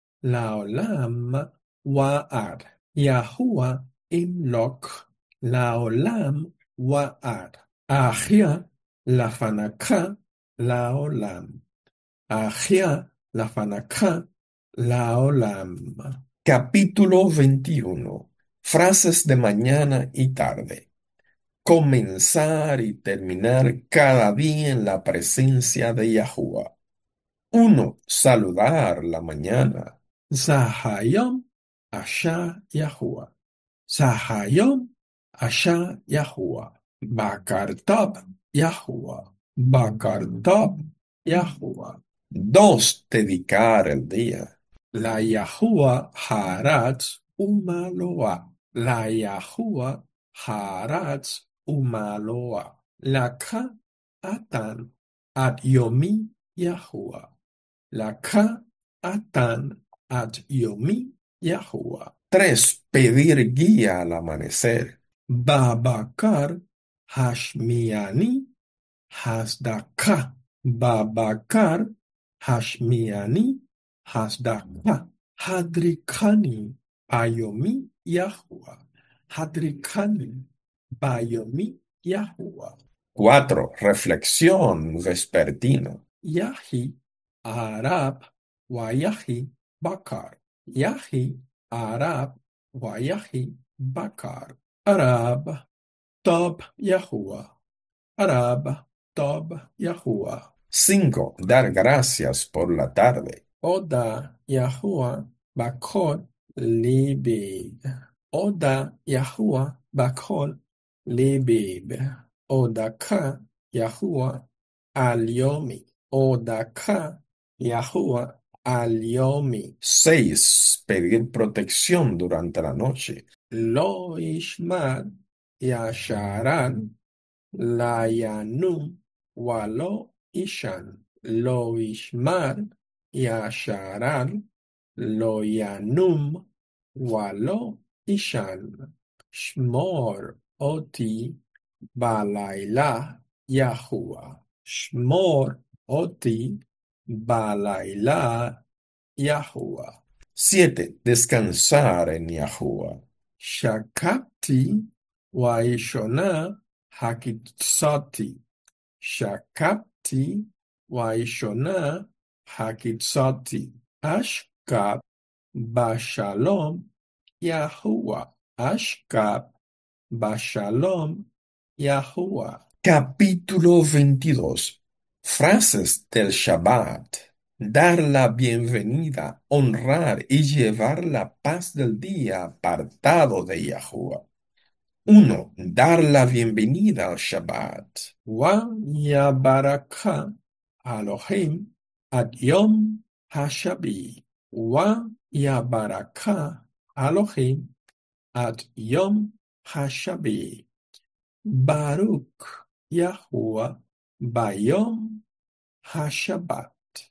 Laolam Wa'ad. Yahuwah Imlok Laolam Wa'ad. Ahya Lafanaka Laolam. Ahya Lafanaka Laolam. Capítulo veintiuno. Frases de mañana y tarde. Comenzar y terminar cada día en la presencia de Yahuwah. Uno, saludar la mañana. Zahayom Asha Yahuwah. Zahayom Asha Yahuwah. Bakartab Yahuwah. Bakartab Yahuwah. Dos, dedicar el día. La Yahuwah Haratz Umaloa. La Yahuwah Haratz Umaloa. Laka Atan Ad Yomi Yahuwah. Laka Atan Ad Yomi Yahuwah. Tres, pedir guía al amanecer. Babakar Hashmiani Hasdaka. Babakar Hashmiani Hasdaka. Hadrikani Ayomi Yahuwah. Hadrikani Bayomi Yahuwah. Cuatro, reflexión vespertina. Yahi Arab Wayahi Bakar. Yahi, Arab, Wayahi, Bakar. Arab, Tob, Yahuwah. Arab, Tob, Yahuwah. Cinco. Dar gracias por la tarde. Oda, Yahuwah, Bakol, Libid. Oda, Yahuwah, Bakol, Libid. Oda Ka, Yahuwah, Aliomi. Oda Ka, Yahuwah, Aliomi. Seis. Pedir protección durante la noche. Lo Ishmad, Yasharan, Layanum, Walo Ishan. Lo Ishmad, Yasharan, Lo Yanum, Walo Ishan. Shmor Oti, Balayla, Yahuwah. Shmor Oti, Balayla, Yahuwah. Siete. Descansar en Yahuwah. Shakati Waishona Hakitsati. Shakati Waishona Hakitsati. Ashkab Bashalom Yahuwah. Ashkab Bashalom Yahuwah. Capítulo veintidós. Frases del Shabbat. Dar la bienvenida, honrar y llevar la paz del día apartado de Yahuwah. Uno. Dar la bienvenida al Shabbat. Wa Yabaraka Elohim Ad Yom Hashabi. Wa Yabaraka Elohim Ad Yom Hashabi. Baruch Yahuwah Bayom Hashabbat.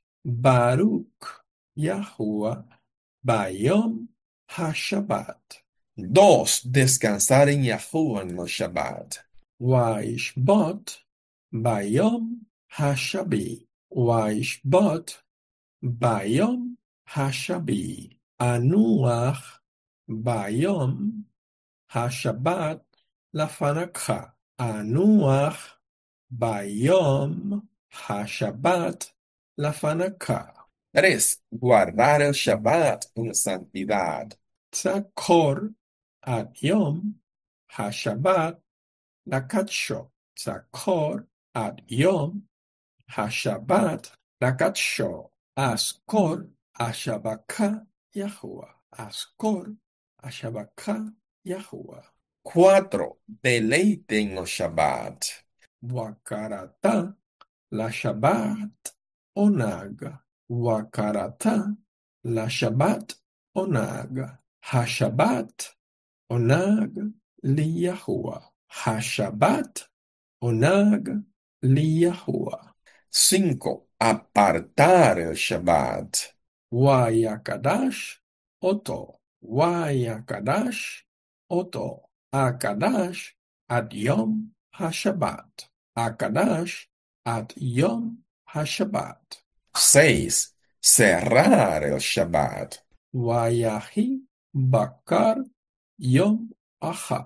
Baruch Yahuwah Bayom Hashabbat. Dos. Descansar en Yahuwah en el Shabbat. Waishbot Bayom Hashabi. Waishbot Bayom Hashabi. Anuach Bayom Hashabbat Lafanakha. Anuach Bayom Hashabbat Lafanakha. Tres. Guardar el Shabbat en santidad. Tzakor Ad Yom Hashabbat Lakatsho. Tzakor Ad Yom Hashabbat Lakatsho. Askor Ashabaka Yahuwah. Askor Ashabaka Yahuwah. Cuatro. Deleite en el Shabbat. Wakarata la Shabbat Onag. Wakarata la Shabbat Onag. Hashabbat Onag li Yahuwah. Hashabbat Onag li Yahuwah. Cinco. Apartar el Shabbat. Wayakadash Oto. Wayakadash Oto. Akadash ad Yom HaShabbat. Akadash ad Yom HaShabbat. Seis. Cerrar el Shabbat. Wayahi Bakar Yom Achat.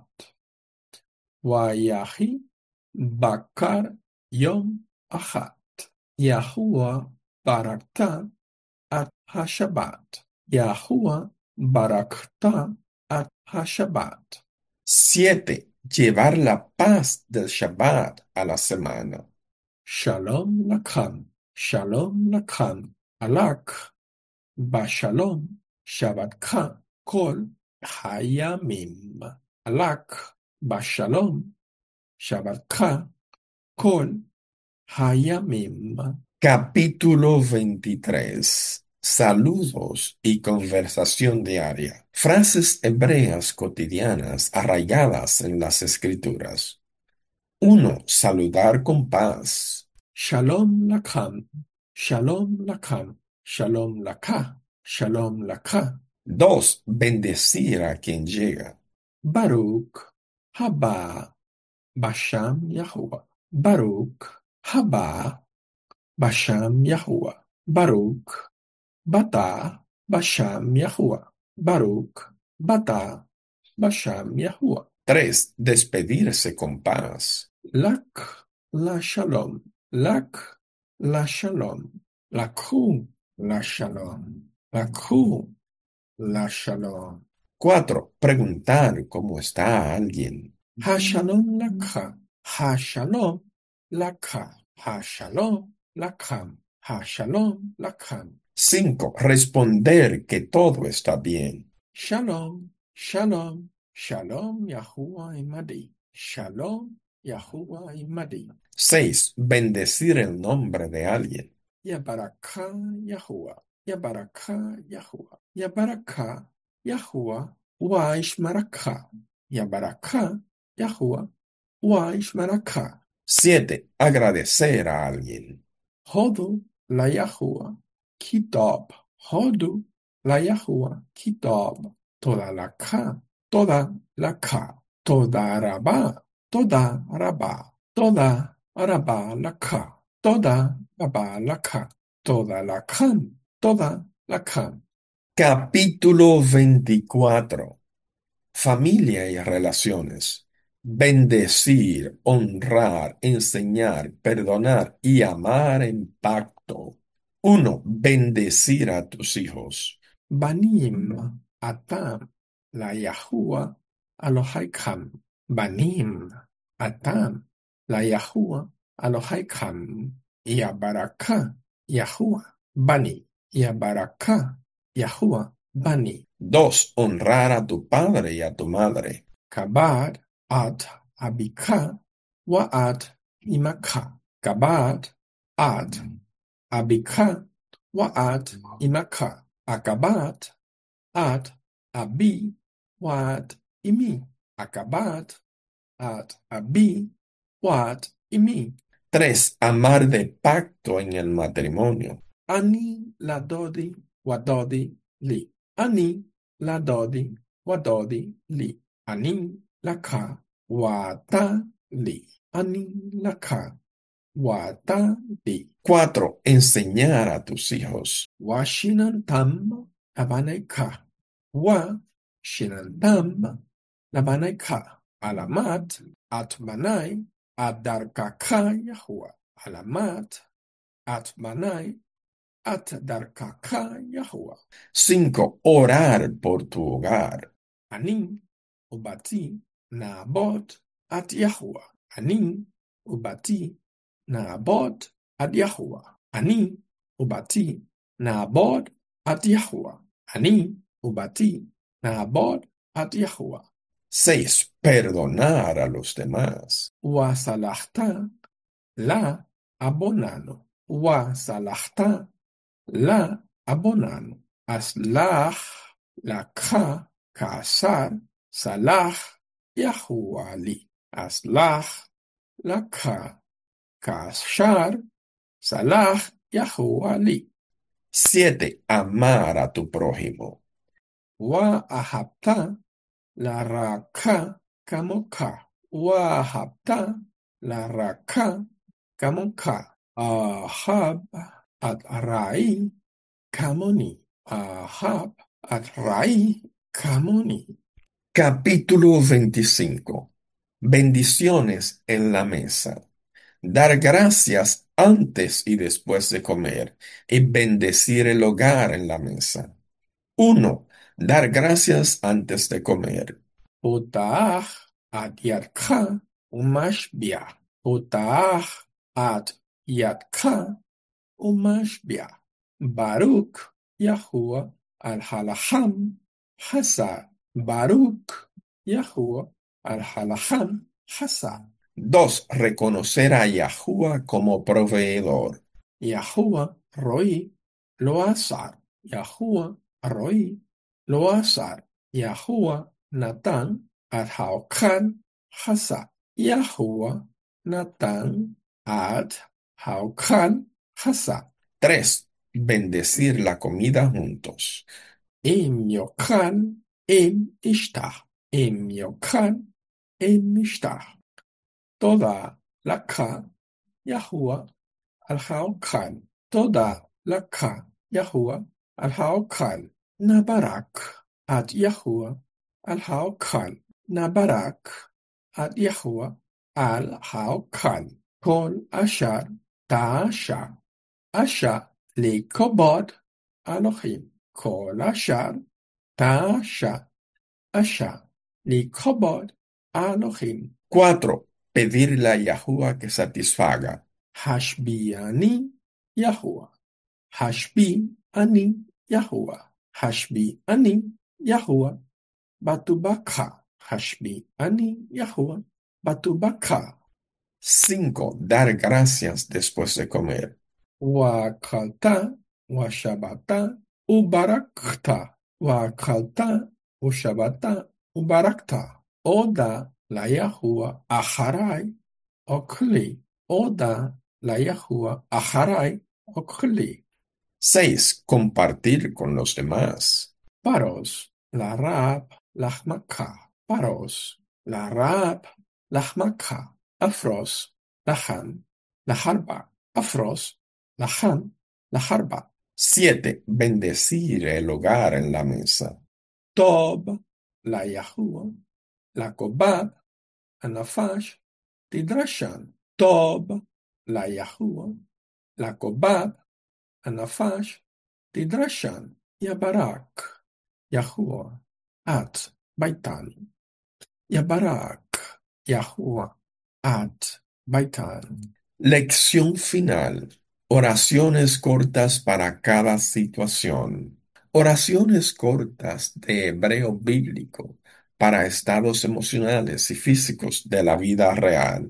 Wayahi Bakar Yom Achat. Yahuwah Barakta at HaShabbat. Yahuwah Barakta at HaShabbat. Siete. Llevar la paz del Shabbat a la semana. Shalom Lakam. Shalom Lakam. Alak. Bashalom. Shabbatka. Kol Hayamim. Alak. Bashalom. Shabbatka. Kol Hayamim. Capítulo veintitrés. Saludos y conversación diaria. Frases hebreas cotidianas arraigadas en las escrituras. Uno. Saludar con paz. Shalom Lakam. Shalom Lakam. Shalom Laka. Shalom Laka. Dos. Bendecir a quien llega. Baruch Haba Basham Yahuwah. Baruch Haba Basham Yahuwah. Baruch Bata Basham Yahuwah. Baruch Bata Basham Yahuwah. Tres. Despedirse con paz. Lak La Shalom. Lak La Shalom. Lakhu La Shalom. Lakhu la shalom. Cuatro, preguntar cómo está alguien. Ha shalom lakha, ha shalom lakha, ha shalom lakham, ha shalom lakham. Cinco, responder que todo está bien. Shalom, shalom, shalom Yahuwah imadi, shalom Yahuwah imadi. Seis, bendecir el nombre de alguien. Ya baraka Yahuwah, ya baraka Yahuwah, ya baraka Yahuwah, wa ishmaraka, ya baraka Yahuwah, wa ishmaraka. Siete, agradecer a alguien. Hodu la Yahuwah, kitab, hodu la Yahuwah, kitab, toda la ka, toda la ka, toda rabá, toda rabá, toda rabá la ka, toda rabá la ka, toda la kam, toda la kam. Capítulo veinticuatro. Familia y relaciones. Bendecir, honrar, enseñar, perdonar y amar en pacto. Uno, bendecir a tus hijos. Banim, atam, la Yahuwah, Eloheichem. Banim, atam, la Yahuwah, Eloheichem. Ya baraka, Yahuwah, bani. Ya baraka, Yahuwah, bani. Dos, honrar a tu padre y a tu madre. Kabad, at, abika, wa at, imaka. Kabad, at, abika, wa at, imaka. Akabat, at abi wat imi akabat at abi wat imi Tres, amar de pacto en el matrimonio. ani la dodi wadodi li ani la dodi wadodi li ani la ka wata li ani la ka wata li Cuatro, enseñar a tus hijos. washinan tam abanai ka wa shinan tam labanai ka alamat atmanai adarkaka Yahuwah alamat atmanai atdarkaka Yahuwah Cinco, orar por tu hogar. ani ubati naabot at Yahuwah ani ubati naabot at Yahuwah ani ubati naabot at Yahuwah ani ubati naabot at Yahuwah Seis, perdonar a los demás. wasalachta la abonano wasalachta la abonano aslach lakha kasar salach Yahuwah li aslach lakha kasar salach Yahuwah li Siete, amar a tu prójimo. wa ahabta la raka kamoka wa ahabta la raka kamoka ahab at rai kamoni ahab at rai kamoni Capítulo veinticinco. Bendiciones en la mesa. Dar gracias antes y después de comer y bendecir el hogar en la mesa. Uno, dar gracias antes de comer. Putah at yadka umashbia Putah at yadka umashbia Baruch Yahuwah al halacham hasa Baruch Yahuwah al halacham hasa Dos, reconocer a Yahuwah como proveedor. Yahuwah roi lo asar Yahuwah roi lo asar Yahuwah natan ad haokan hasa Yahuwah natan ad haokan hasa Tres, bendecir la comida juntos. Im yokan im ishtah im yokan im ishtah toda la ka Yahuwah al haokan toda la ka Yahuwah al haokan nabarak ad Yahuwah al haokan nabarak ad Yahuwah al haokan kol ashar ta'asha asha li kobod Elohim kol ashar Tasha, Asha, Likobod, Elohim. Cuatro, pedirle a Yahuwah que satisfaga. Hashbi ani Yahuwah. Hashbi ani Yahuwah. Hashbi ani Yahuwah. Batubaka. Hashbi ani Yahuwah. Batubaka. Cinco, dar gracias después de comer. Wakalta. Washabata. Ubarakta. Wakalta. Ushabata. Ubarakta. Oda la Yahuwah aharai okli. Oda la Yahuwah aharai okli. Seis, compartir con los demás. Paros, la rab, lahmaka. Paros, la rab, lahmaka. Afros, laham, laharba. Afros, laham, laharba. Siete, bendecir el hogar en la mesa. Tob, la Yahuwah, la kobab, anafash, tidrashan. Tob, la Yahuwah, la kobab, anafash, tidrashan. Yabarak, Yahuwah, at, baitan. Yabarak, Yahuwah, at, baitan. Lección final. Oraciones cortas para cada situación. Oraciones cortas de hebreo bíblico para estados emocionales y físicos de la vida real.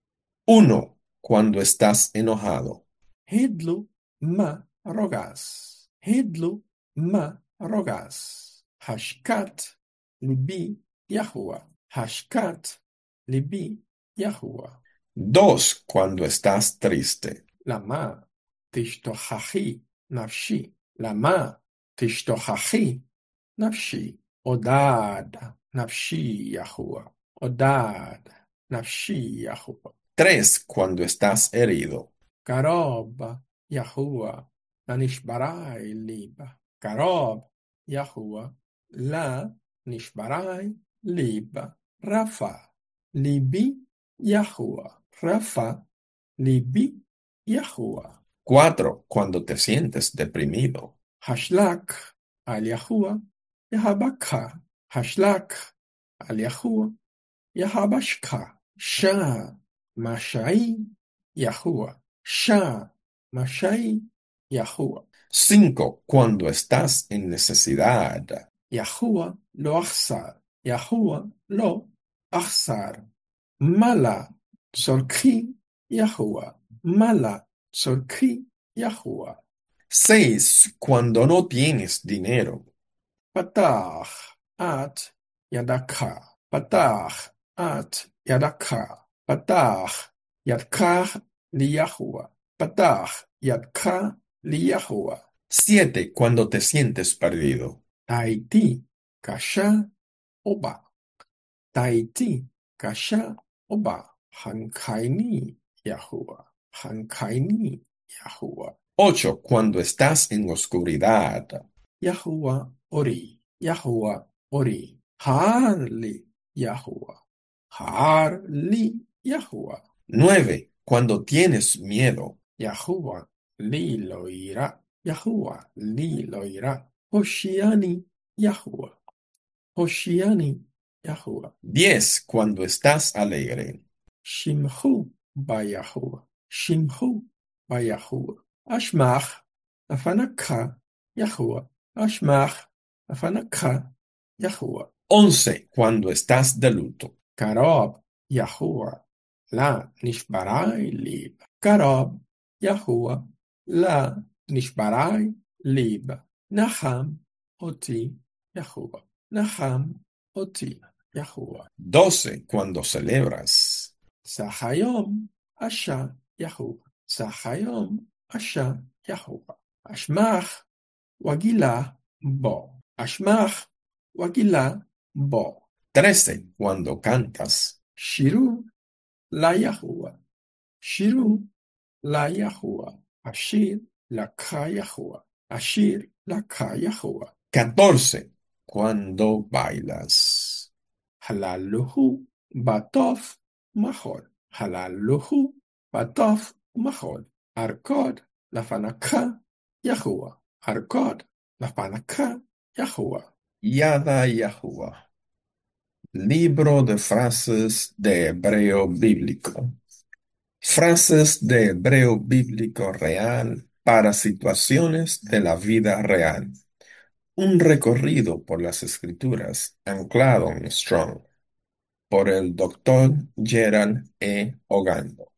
Uno, cuando estás enojado. Hidlu, ma, rogas. Hidlu, ma, rogas. Hashkat, libi, Yahuwah. Hashkat, libi, Yahuwah. Dos, cuando estás triste. Lama, tishtohachi, nafshi. Lama, tishtohachi, nafshi. Odad, nafshi, Yahuwah. Odad, nafshi, Yahuwah. Tres, cuando estás herido. Karob, Yahuwah, la nishbarai liba. Karob, Yahuwah, la nishbarai liba. Rafa, libi, Yahuwah. Rafa, libi, Yahuwah. Cuatro, cuando te sientes deprimido. Hashlak, al Yahuwah, Yahabaka. Hashlak, al Yahuwah, Yahabashka. Sha, Mashai, Yahuwah. Sha, Mashai, Yahuwah. Cinco, cuando estás en necesidad. Yahuwah lo achsar. Yahuwah lo achsar. Mala, Sorki, Yahuwah. Mala, Sorki, Yahuwah. Seis, cuando no tienes dinero. Patach, at, Yadaka. Patach, at, Yadaka. Patach, Yadka, li Yahuwah. Patach, Yadka, li Yahuwah. Siete, cuando te sientes perdido. Tahiti, Kasha, Oba. Tahiti, Kasha, Oba. Hankaini, Yahuwah. Hankaini, Yahuwah. Ocho, cuando estás en oscuridad. Yahuwah, Ori. Yahuwah, Ori. Harli, Yahuwah. Harli, Yahuwah. Nueve, cuando tienes miedo. Yahuwah, li lo ira. Yahuwah, li lo ira. Hoshiani, Yahuwah. Hoshiani, Yahuwah. Diez, cuando estás alegre. Shimchu, ba Yahuwah. Shimchu, ba Yahuwah. Ashmach, afanaka, Yahuwah. Ashmach, afanaka, Yahuwah. Once, cuando estás de luto. Karob, Yahuwah. La nishbarai lib. Karob, Yahuwah. La nishbarai lib. Nacham, oti, Yahuwah. Nacham, oti, Yahuwah. Doce, cuando celebras. Sahayom, Asha, Yahuwah. Sahayom, Asha, Yahuwah. Ashmach, Wagila, Bo. Ashmach, Wagila, Bo. Trece, cuando cantas. Shiru, la Yahuwah. Shiru, la Yahuwah. Ashir, la Ka Yahuwah. Ashir, la Ka Yahuwah. Catorce, cuando bailas. Halaluhu, Batof, Mahol. Halaluhu, Batof, Mahol. Arkod, la Fanaka, Yahuwah. Arkod, la Fanaka, Yahuwah. Yada Yahuwah. Libro de frases de hebreo bíblico. Frases de hebreo bíblico real para situaciones de la vida real. Un recorrido por las escrituras anclado en Strong por el doctor Gerald E. Ogando.